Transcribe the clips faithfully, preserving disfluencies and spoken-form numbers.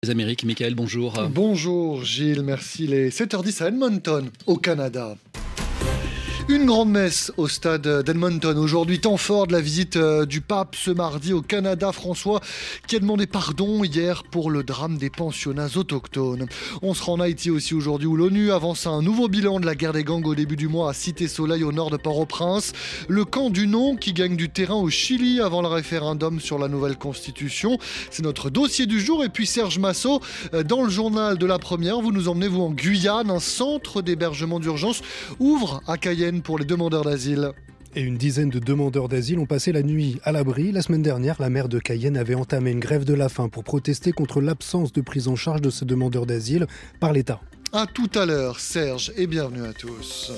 Amériques. Michael, bonjour. Bonjour Gilles, merci. Les sept heures dix à Edmonton, au Canada. Une grande messe au stade d'Edmonton. Aujourd'hui, temps fort de la visite du pape ce mardi au Canada. François qui a demandé pardon hier pour le drame des pensionnats autochtones. On sera en Haïti aussi aujourd'hui où l'ONU avance un nouveau bilan de la guerre des gangs au début du mois à Cité-Soleil au nord de Port-au-Prince. Le camp du non qui gagne du terrain au Chili avant le référendum sur la nouvelle constitution. C'est notre dossier du jour. Et puis Serge Massot, dans le journal de la première, vous nous emmenez vous en Guyane. Un centre d'hébergement d'urgence ouvre à Cayenne pour les demandeurs d'asile. Et une dizaine de demandeurs d'asile ont passé la nuit à l'abri. La semaine dernière, la maire de Cayenne avait entamé une grève de la faim pour protester contre l'absence de prise en charge de ces demandeurs d'asile par l'État. À tout à l'heure, Serge, et bienvenue à tous.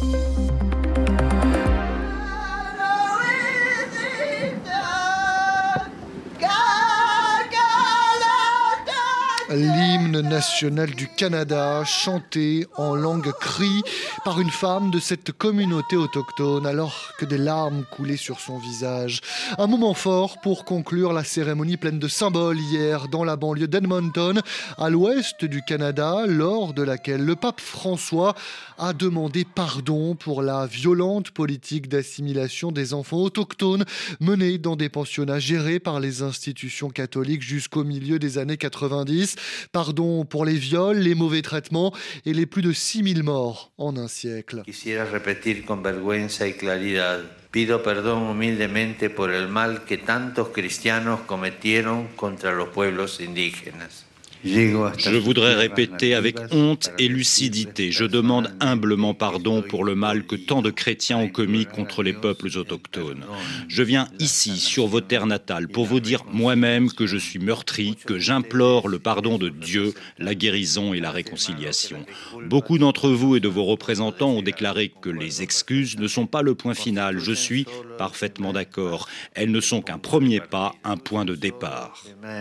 L'hymne national du Canada, chanté en langue cri par une femme de cette communauté autochtone alors que des larmes coulaient sur son visage. Un moment fort pour conclure la cérémonie pleine de symboles hier dans la banlieue d'Edmonton, à l'ouest du Canada, lors de laquelle le pape François a demandé pardon pour la violente politique d'assimilation des enfants autochtones menée dans des pensionnats gérés par les institutions catholiques jusqu'au milieu des années quatre-vingt-dix. Pardon pour les viols, les mauvais traitements et les plus de six mille morts en un siècle. Quisiera repetir con vergüenza y claridad. Pido perdón humildemente por el mal que tantos cristianos cometieron contra los pueblos indígenas. Je voudrais répéter avec honte et lucidité. Je demande humblement pardon pour le mal que tant de chrétiens ont commis contre les peuples autochtones. Je viens ici, sur vos terres natales, pour vous dire moi-même que je suis meurtri, que j'implore le pardon de Dieu, la guérison et la réconciliation. Beaucoup d'entre vous et de vos représentants ont déclaré que les excuses ne sont pas le point final. Je suis parfaitement d'accord. Elles ne sont qu'un premier pas, un point de départ.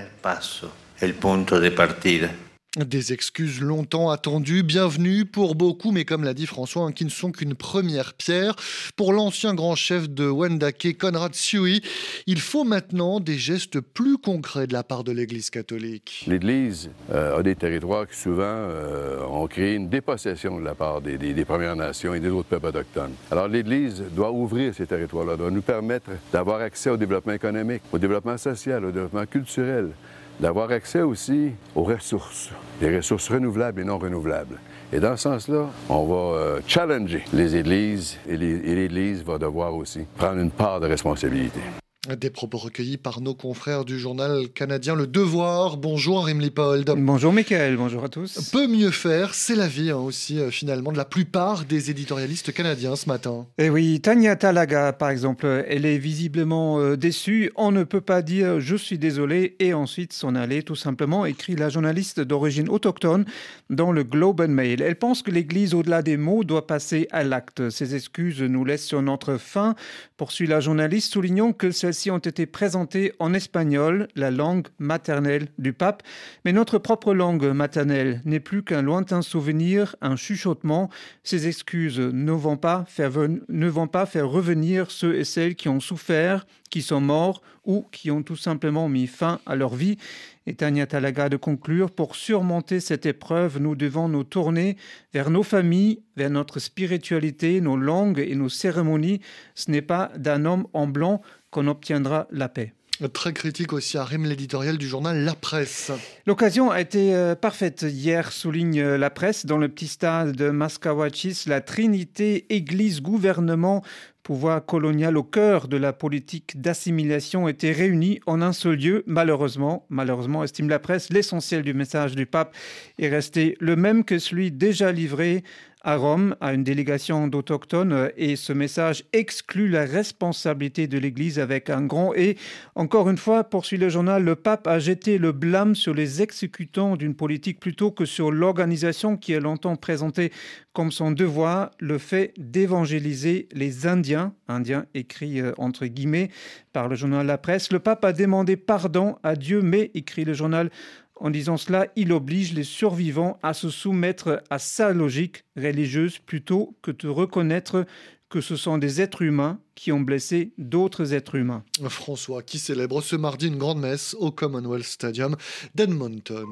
El punto de partida. Des excuses longtemps attendues, bienvenues pour beaucoup, mais comme l'a dit François, hein, qui ne sont qu'une première pierre. Pour l'ancien grand chef de Wendake, Conrad Tsui, il faut maintenant des gestes plus concrets de la part de l'Église catholique. L'Église euh, a des territoires qui souvent euh, ont créé une dépossession de la part des, des, des Premières Nations et des autres peuples autochtones. Alors l'Église doit ouvrir ces territoires-là, doit nous permettre d'avoir accès au développement économique, au développement social, au développement culturel, d'avoir accès aussi aux ressources, des ressources renouvelables et non renouvelables. Et dans ce sens-là, on va euh, challenger les églises et, les, et l'Église va devoir aussi prendre une part de responsabilité. Des propos recueillis par nos confrères du journal canadien Le Devoir. Bonjour Arim Lipold. Bonjour Michael, bonjour à tous. Peut mieux faire, c'est la vie hein, aussi euh, finalement de la plupart des éditorialistes canadiens ce matin. Et oui, Tanya Talaga par exemple, elle est visiblement euh, déçue. On ne peut pas dire je suis désolé et ensuite s'en aller tout simplement, écrit la journaliste d'origine autochtone dans le Globe and Mail. Elle pense que l'Église au-delà des mots doit passer à l'acte. Ces excuses nous laissent sur notre faim, poursuit la journaliste, soulignant que celle ont été présentées en espagnol, la langue maternelle du pape. Mais notre propre langue maternelle n'est plus qu'un lointain souvenir, un chuchotement. Ces excuses ne vont pas faire, ne vont pas faire revenir ceux et celles qui ont souffert, qui sont morts ou qui ont tout simplement mis fin à leur vie. Et Tanya Talaga de conclure, pour surmonter cette épreuve, nous devons nous tourner vers nos familles, vers notre spiritualité, nos langues et nos cérémonies. Ce n'est pas d'un homme en blanc qu'on obtiendra la paix. Très critique aussi à Rime, l'éditorial du journal La Presse. L'occasion a été euh, parfaite hier, souligne euh, La Presse. Dans le petit stade de Mascawachis, la trinité Église-gouvernement, pouvoir colonial au cœur de la politique d'assimilation était réunie en un seul lieu. Malheureusement, malheureusement, estime La Presse, l'essentiel du message du pape est resté le même que celui déjà livré à Rome, à une délégation d'autochtones, et ce message exclut la responsabilité de l'Église avec un grand « et ». Encore une fois, poursuit le journal, le pape a jeté le blâme sur les exécutants d'une politique plutôt que sur l'organisation qui a longtemps présenté comme son devoir le fait d'évangéliser les Indiens, Indiens écrit euh, entre guillemets par le journal La Presse. Le pape a demandé pardon à Dieu, mais, écrit le journal, en disant cela, il oblige les survivants à se soumettre à sa logique religieuse plutôt que de reconnaître que ce sont des êtres humains qui ont blessé d'autres êtres humains. François, qui célèbre ce mardi une grande messe au Commonwealth Stadium d'Edmonton.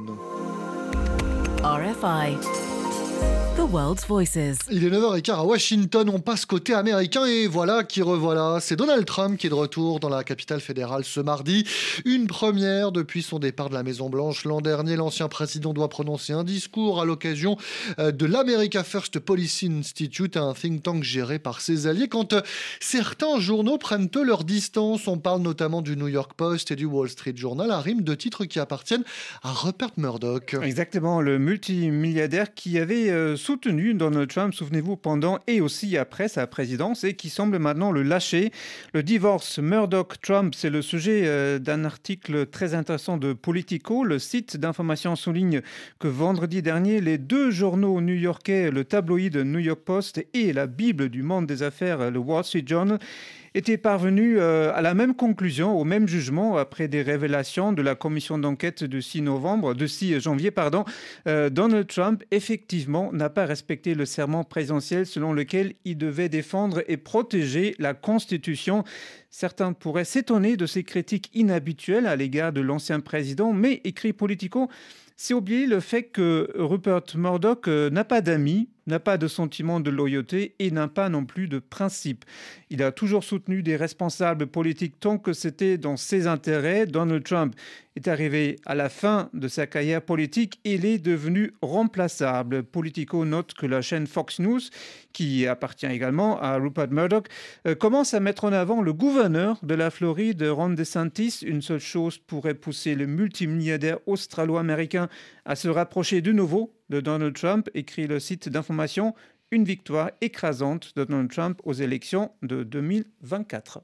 R F I. The World's Voices. Il est neuf heures quinze à Washington, on passe côté américain et voilà qui revoilà. C'est Donald Trump qui est de retour dans la capitale fédérale ce mardi. Une première depuis son départ de la Maison-Blanche l'an dernier. L'ancien président doit prononcer un discours à l'occasion de l'America First Policy Institute, un think tank géré par ses alliés. Quand certains journaux prennent eux leur distance, on parle notamment du New York Post et du Wall Street Journal, à rime de titres qui appartiennent à Rupert Murdoch. Exactement, le multimilliardaire qui avait euh, soutenu Donald Trump, souvenez-vous, pendant et aussi après sa présidence et qui semble maintenant le lâcher. Le divorce Murdoch-Trump, c'est le sujet euh, d'un article très intéressant de Politico. Le site d'information souligne que vendredi dernier, les deux journaux new-yorkais, le tabloïd New York Post et la Bible du monde des affaires, le Wall Street Journal, étaient parvenus euh, à la même conclusion, au même jugement, après des révélations de la commission d'enquête de six novembre, de six janvier, pardon. Euh, Donald Trump, effectivement, n'a pas respecté le serment présidentiel selon lequel il devait défendre et protéger la Constitution. Certains pourraient s'étonner de ces critiques inhabituelles à l'égard de l'ancien président, mais, écrit Politico, c'est oublier le fait que Rupert Murdoch euh, n'a pas d'amis, n'a pas de sentiment de loyauté et n'a pas non plus de principe. Il a toujours soutenu des responsables politiques tant que c'était dans ses intérêts. Donald Trump est arrivé à la fin de sa carrière politique et il est devenu remplaçable. Politico note que la chaîne Fox News, qui appartient également à Rupert Murdoch, euh, commence à mettre en avant le gouverneur de la Floride, Ron DeSantis. Une seule chose pourrait pousser le multimilliardaire australo-américain à se rapprocher de nouveau de Donald Trump, écrit le site d'information, une victoire écrasante de Donald Trump aux élections de deux mille vingt-quatre.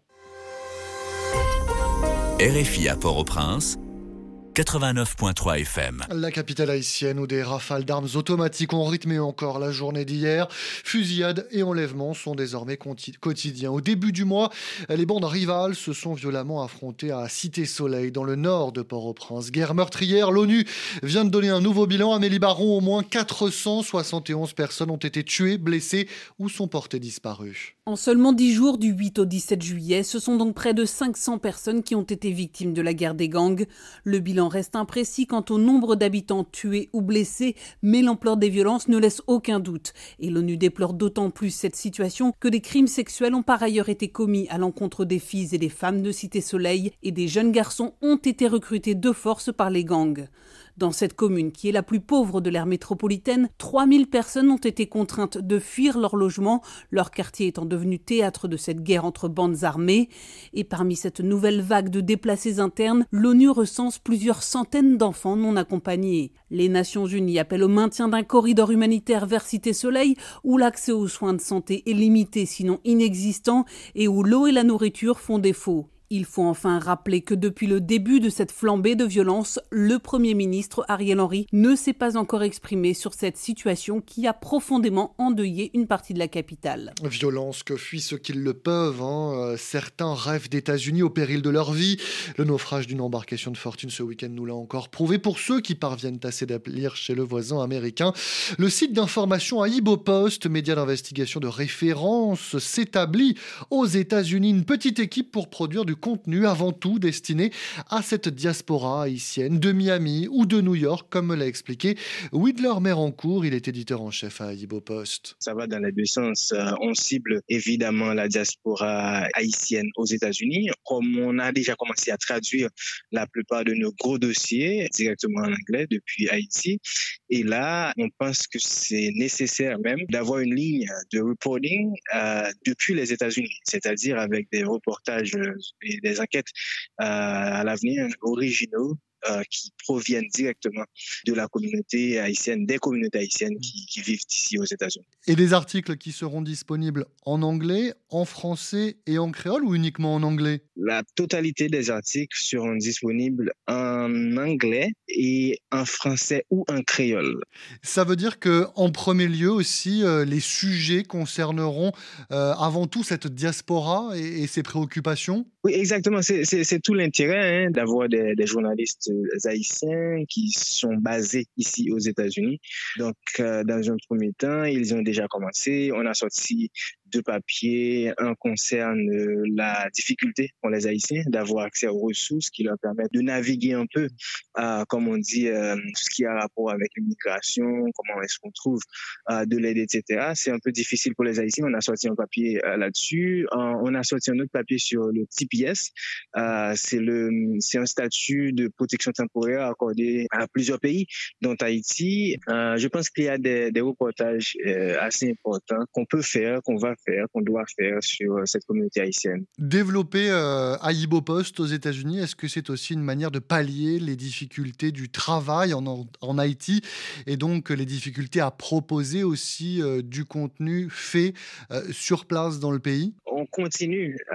R F I à Port-au-Prince, quatre-vingt-neuf virgule trois F M. La capitale haïtienne où des rafales d'armes automatiques ont rythmé encore la journée d'hier. Fusillades et enlèvements sont désormais quotidiens. Au début du mois, les bandes rivales se sont violemment affrontées à Cité-Soleil, dans le nord de Port-au-Prince. Guerre meurtrière, l'ONU vient de donner un nouveau bilan. Amélie Baron, au moins quatre cent soixante et onze personnes ont été tuées, blessées ou sont portées disparues. En seulement dix jours, du huit au dix-sept juillet, ce sont donc près de cinq cents personnes qui ont été victimes de la guerre des gangs. Le bilan reste imprécis quant au nombre d'habitants tués ou blessés, mais l'ampleur des violences ne laisse aucun doute. Et l'ONU déplore d'autant plus cette situation que des crimes sexuels ont par ailleurs été commis à l'encontre des filles et des femmes de Cité-Soleil et des jeunes garçons ont été recrutés de force par les gangs. Dans cette commune, qui est la plus pauvre de l'aire métropolitaine, trois mille personnes ont été contraintes de fuir leur logement, leur quartier étant devenu théâtre de cette guerre entre bandes armées. Et parmi cette nouvelle vague de déplacés internes, l'ONU recense plusieurs centaines d'enfants non accompagnés. Les Nations Unies appellent au maintien d'un corridor humanitaire vers Cité-Soleil, où l'accès aux soins de santé est limité, sinon inexistant, et où l'eau et la nourriture font défaut. Il faut enfin rappeler que depuis le début de cette flambée de violence, le Premier ministre Ariel Henry ne s'est pas encore exprimé sur cette situation qui a profondément endeuillé une partie de la capitale. Violence que fuient ceux qui le peuvent. Hein. Certains rêvent d'États-Unis au péril de leur vie. Le naufrage d'une embarcation de fortune ce week-end nous l'a encore prouvé. Pour ceux qui parviennent à s'établir chez le voisin américain, le site d'information Ahibo Post, média d'investigation de référence, s'établit aux États-Unis. Une petite équipe pour produire du contenu avant tout destiné à cette diaspora haïtienne de Miami ou de New York, comme me l'a expliqué Widler Mérancourt, il est éditeur en chef à Ahibo Post. Ça va dans les deux sens. On cible évidemment la diaspora haïtienne aux États-Unis, comme on a déjà commencé à traduire la plupart de nos gros dossiers directement en anglais depuis Haïti. Et là, on pense que c'est nécessaire même d'avoir une ligne de reporting euh, depuis les États-Unis, c'est-à-dire avec des reportages et des enquêtes euh, à l'avenir originaux euh, qui proviennent directement de la communauté haïtienne, des communautés haïtiennes qui, qui vivent ici aux États-Unis. Et des articles qui seront disponibles en anglais, en français et en créole ou uniquement en anglais ? La totalité des articles seront disponibles en anglais et en français ou en créole. Ça veut dire qu'en premier lieu aussi, euh, les sujets concerneront euh, avant tout cette diaspora et, et ses préoccupations ? Oui, exactement. C'est, c'est, c'est tout l'intérêt hein, d'avoir des, des journalistes haïtiens qui sont basés ici aux États-Unis. Donc, euh, dans un premier temps, ils ont déjà commencé. On a sorti deux papiers. Un concerne la difficulté pour les Haïtiens d'avoir accès aux ressources qui leur permettent de naviguer un peu, euh, comme on dit, euh, tout ce qui a rapport avec l'immigration, comment est-ce qu'on trouve euh, de l'aide, et cetera. C'est un peu difficile pour les Haïtiens. On a sorti un papier euh, là-dessus. Euh, on a sorti un autre papier sur le T P S. Euh, c'est, le, c'est un statut de protection temporaire accordé à plusieurs pays, dont Haïti. Euh, je pense qu'il y a des, des reportages euh, assez importants qu'on peut faire, qu'on va faire, qu'on doit faire sur cette communauté haïtienne. Développer euh, Ayibo Post aux États-Unis, est-ce que c'est aussi une manière de pallier les difficultés du travail en, en, en Haïti et donc les difficultés à proposer aussi euh, du contenu fait euh, sur place dans le pays? On continue euh,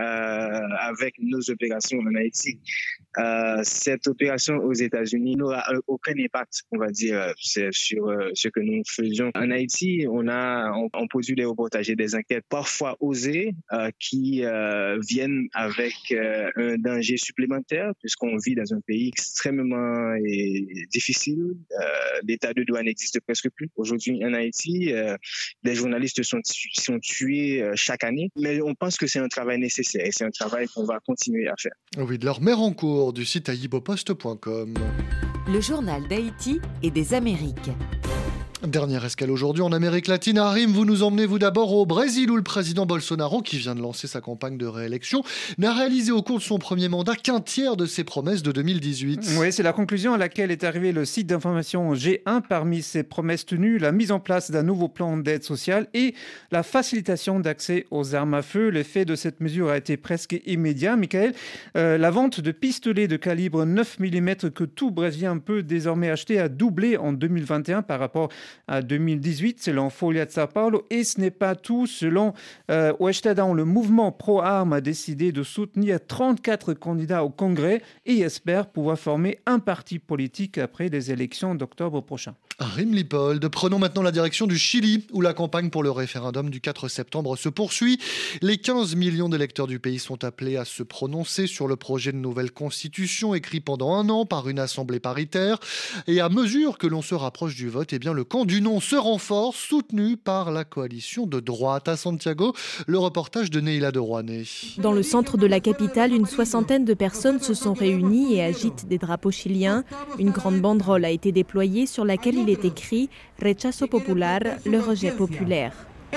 avec nos opérations en Haïti. Euh, cette opération aux États-Unis n'aura aucun impact, on va dire, sur euh, ce que nous faisions. En Haïti, on a on, on produit des reportages et des enquêtes parfois osées euh, qui euh, viennent avec euh, un danger supplémentaire puisqu'on vit dans un pays extrêmement et, difficile. Euh, l'état de droit n'existe presque plus. Aujourd'hui, en Haïti, euh, des journalistes sont, sont tués euh, chaque année, mais on pense que c'est un travail nécessaire et c'est un travail qu'on va continuer à faire. Oui, de leur mère en cours du site ayibopost point com. Le journal d'Haïti et des Amériques. Dernière escale aujourd'hui en Amérique latine. Harim, vous nous emmenez vous d'abord au Brésil où le président Bolsonaro, qui vient de lancer sa campagne de réélection, n'a réalisé au cours de son premier mandat qu'un tiers de ses promesses de deux mille dix-huit. Oui, c'est la conclusion à laquelle est arrivé le site d'information G un. Parmi ses promesses tenues, la mise en place d'un nouveau plan d'aide sociale et la facilitation d'accès aux armes à feu. L'effet de cette mesure a été presque immédiat. Michael, euh, la vente de pistolets de calibre neuf millimètres que tout Brésilien peut désormais acheter a doublé en deux mille vingt et un par rapport à deux mille dix-huit, selon Folha de Sao Paulo. Et ce n'est pas tout. Selon euh, o Estadão, le mouvement pro-armes a décidé de soutenir trente-quatre candidats au Congrès et espère pouvoir former un parti politique après les élections d'octobre prochain. Harim Lipold. Prenons maintenant la direction du Chili, où la campagne pour le référendum du quatre septembre se poursuit. Les quinze millions d'électeurs du pays sont appelés à se prononcer sur le projet de nouvelle constitution écrit pendant un an par une assemblée paritaire. Et à mesure que l'on se rapproche du vote, eh bien, le camp du non se renforce, soutenu par la coalition de droite. À Santiago, le reportage de Neila de Rouanet. Dans le centre de la capitale, une soixantaine de personnes se sont réunies et agitent des drapeaux chiliens. Une grande banderole a été déployée sur laquelle il est écrit « Rechazo popular », le rejet populaire.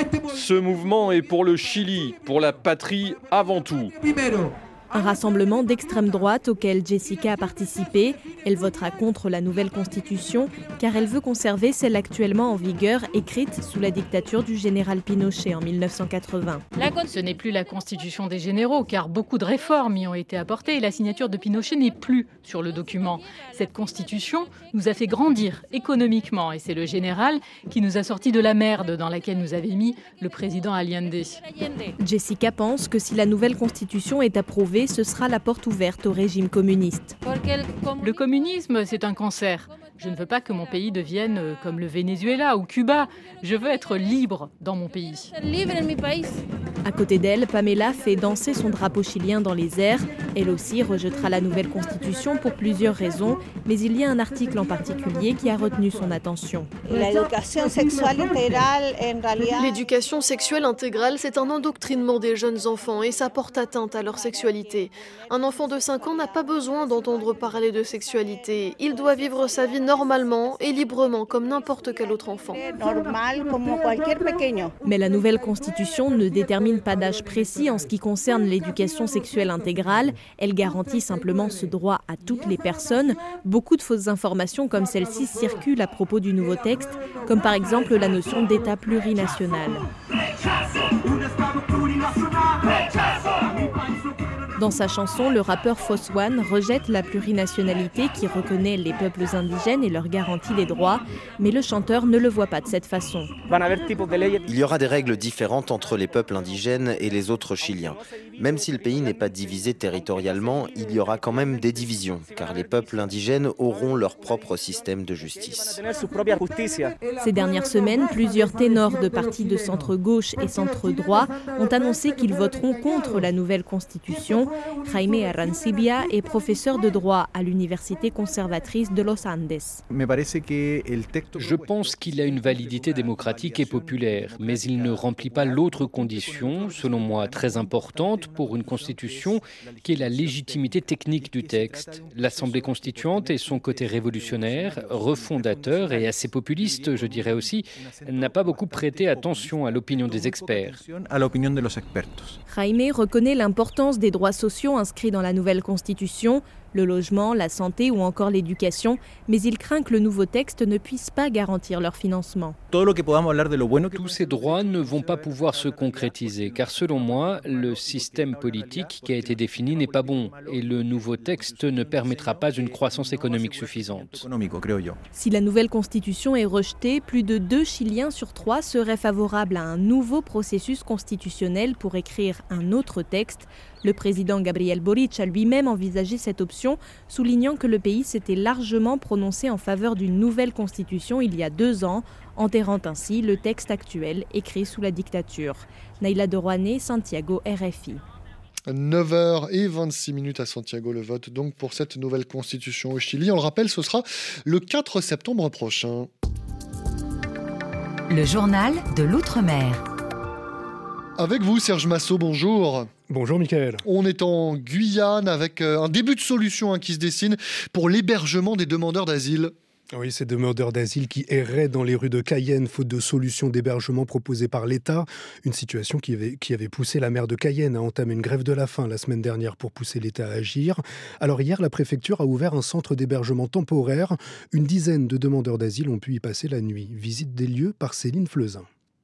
Ce mouvement est pour le Chili, pour la patrie avant tout. Un rassemblement d'extrême droite auquel Jessica a participé. Elle votera contre la nouvelle constitution car elle veut conserver celle actuellement en vigueur, écrite sous la dictature du général Pinochet en mille neuf cent quatre-vingts. Ce n'est plus la constitution des généraux car beaucoup de réformes y ont été apportées et la signature de Pinochet n'est plus sur le document. Cette constitution nous a fait grandir économiquement et c'est le général qui nous a sortis de la merde dans laquelle nous avait mis le président Allende. Jessica pense que si la nouvelle constitution est approuvée, ce sera la porte ouverte au régime communiste. Le communisme, c'est un cancer. Je ne veux pas que mon pays devienne comme le Venezuela ou Cuba. Je veux être libre dans mon pays. À côté d'elle, Pamela fait danser son drapeau chilien dans les airs. Elle aussi rejettera la nouvelle constitution pour plusieurs raisons, mais il y a un article en particulier qui a retenu son attention. L'éducation sexuelle intégrale, c'est un endoctrinement des jeunes enfants et ça porte atteinte à leur sexualité. Un enfant de cinq ans n'a pas besoin d'entendre parler de sexualité. Il doit vivre sa vie normalement et librement comme n'importe quel autre enfant. Mais la nouvelle constitution ne détermine pas d'âge précis en ce qui concerne l'éducation sexuelle intégrale. Elle garantit simplement ce droit à toutes les personnes. Beaucoup de fausses informations comme celle-ci circulent à propos du nouveau texte, comme par exemple la notion d'État plurinational. Dans sa chanson, le rappeur Foss One rejette la plurinationalité qui reconnaît les peuples indigènes et leur garantit les droits, mais le chanteur ne le voit pas de cette façon. Il y aura des règles différentes entre les peuples indigènes et les autres Chiliens. Même si le pays n'est pas divisé territorialement, il y aura quand même des divisions, car les peuples indigènes auront leur propre système de justice. Ces dernières semaines, plusieurs ténors de partis de centre-gauche et centre-droit ont annoncé qu'ils voteront contre la nouvelle constitution. Constitution. Jaime Arancibia est professeur de droit à l'Université conservatrice de Los Andes. Je pense qu'il a une validité démocratique et populaire, mais il ne remplit pas l'autre condition, selon moi très importante pour une constitution, qui est la légitimité technique du texte. L'Assemblée constituante et son côté révolutionnaire, refondateur et assez populiste, je dirais aussi, n'a pas beaucoup prêté attention à l'opinion des experts. Jaime reconnaît l'importance des droits sociaux inscrits dans la nouvelle constitution, le logement, la santé ou encore l'éducation, mais il craint que le nouveau texte ne puisse pas garantir leur financement. Tous ces droits ne vont pas pouvoir se concrétiser, car selon moi, le système politique qui a été défini n'est pas bon et le nouveau texte ne permettra pas une croissance économique suffisante. Si la nouvelle constitution est rejetée, plus de deux Chiliens sur trois seraient favorables à un nouveau processus constitutionnel pour écrire un autre texte. Le président Gabriel Boric a lui-même envisagé cette option, soulignant que le pays s'était largement prononcé en faveur d'une nouvelle constitution il y a deux ans, enterrant ainsi le texte actuel écrit sous la dictature. Naïla de Rouanet, Santiago, R F I. neuf heures vingt-six minutes à Santiago, le vote donc pour cette nouvelle constitution au Chili. On le rappelle, ce sera le quatre septembre prochain. Le journal de l'Outre-mer. Avec vous, Serge Massot, bonjour. Bonjour Mickaël. On est en Guyane avec un début de solution hein, qui se dessine pour l'hébergement des demandeurs d'asile. Oui, ces demandeurs d'asile qui erraient dans les rues de Cayenne faute de solutions d'hébergement proposées par l'État. Une situation qui avait, qui avait poussé la maire de Cayenne à entamer une grève de la faim la semaine dernière pour pousser l'État à agir. Alors hier, la préfecture a ouvert un centre d'hébergement temporaire. Une dizaine de demandeurs d'asile ont pu y passer la nuit. Visite des lieux par Céline Fleuzin.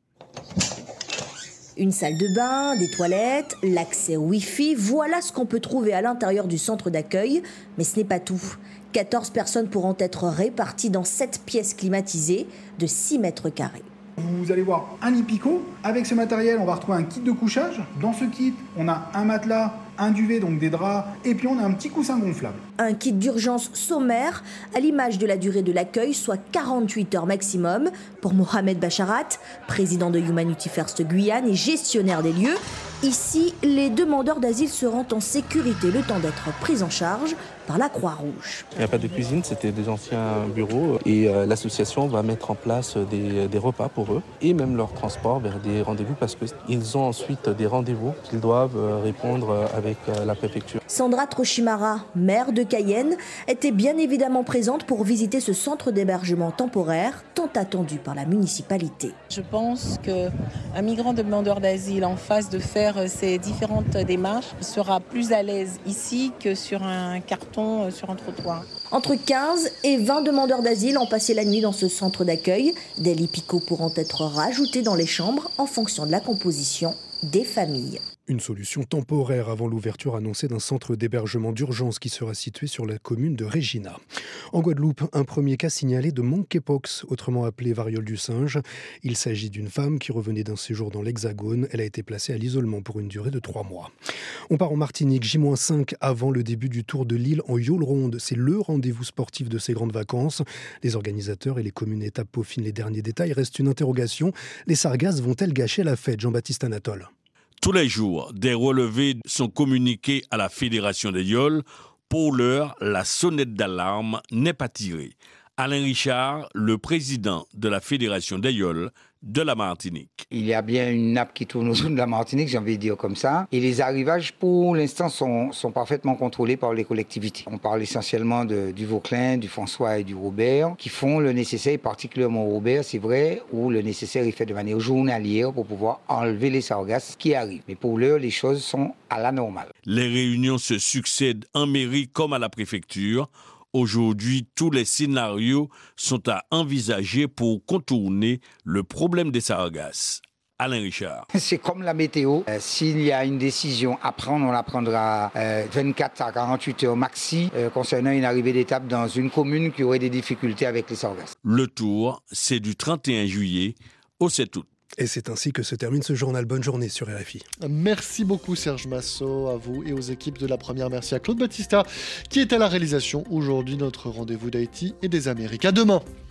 Une salle de bain, des toilettes, l'accès au Wi-Fi, voilà ce qu'on peut trouver à l'intérieur du centre d'accueil. Mais ce n'est pas tout. quatorze personnes pourront être réparties dans sept pièces climatisées de six mètres carrés. Vous allez voir un lit picot. Avec ce matériel, on va retrouver un kit de couchage. Dans ce kit, on a un matelas, un duvet, donc des draps, et puis on a un petit coussin gonflable. Un kit d'urgence sommaire, à l'image de la durée de l'accueil, soit quarante-huit heures maximum. Pour Mohamed Bacharat, président de Humanity First Guyane et gestionnaire des lieux, ici, les demandeurs d'asile seront en sécurité le temps d'être pris en charge par la Croix-Rouge. Il n'y a pas de cuisine, c'était des anciens bureaux et euh, l'association va mettre en place des, des repas pour eux et même leur transport vers des rendez-vous parce qu'ils ont ensuite des rendez-vous qu'ils doivent euh, répondre avec euh, la préfecture. Sandra Trochimara, maire de Cayenne, était bien évidemment présente pour visiter ce centre d'hébergement temporaire tant attendu par la municipalité. Je pense qu'un migrant demandeur d'asile en phase de faire ces différentes démarches sera plus à l'aise ici que sur un carton sur un trottoir. Entre quinze et vingt demandeurs d'asile ont passé la nuit dans ce centre d'accueil. Des lits picots pourront être rajoutés dans les chambres en fonction de la composition des familles. Une solution temporaire avant l'ouverture annoncée d'un centre d'hébergement d'urgence qui sera situé sur la commune de Regina. En Guadeloupe, un premier cas signalé de monkeypox, autrement appelé variole du singe. Il s'agit d'une femme qui revenait d'un séjour dans l'Hexagone. Elle a été placée à l'isolement pour une durée de trois mois. On part en Martinique, J cinq avant le début du Tour de l'île en yole ronde. C'est le rendez-vous sportif de ces grandes vacances. Les organisateurs et les communes étapes peaufinent les derniers détails. Reste une interrogation. Les sargasses vont-elles gâcher la fête, Jean-Baptiste Anatole? Tous les jours, des relevés sont communiqués à la Fédération des yoles. Pour l'heure, la sonnette d'alarme n'est pas tirée. Alain Richard, le président de la Fédération des yoles de la Martinique. Il y a bien une nappe qui tourne autour de la Martinique, j'ai envie de dire comme ça. Et les arrivages, pour l'instant, sont, sont parfaitement contrôlés par les collectivités. On parle essentiellement de, du Vauclin, du François et du Robert, qui font le nécessaire, particulièrement Robert, c'est vrai, où le nécessaire est fait de manière journalière pour pouvoir enlever les sargasses qui arrivent. Mais pour l'heure, les choses sont à la normale. Les réunions se succèdent en mairie comme à la préfecture. Aujourd'hui, tous les scénarios sont à envisager pour contourner le problème des sargasses. Alain Richard. C'est comme la météo. Euh, s'il y a une décision à prendre, on la prendra euh, vingt-quatre à quarante-huit heures maxi euh, concernant une arrivée d'étape dans une commune qui aurait des difficultés avec les sargasses. Le tour, c'est du trente et un juillet au sept août. Et c'est ainsi que se termine ce journal. Bonne journée sur R F I. Merci beaucoup Serge Massot, à vous et aux équipes de la première. Merci à Claude Battista qui est à la réalisation aujourd'hui. Notre rendez-vous d'Haïti et des Amériques. À demain.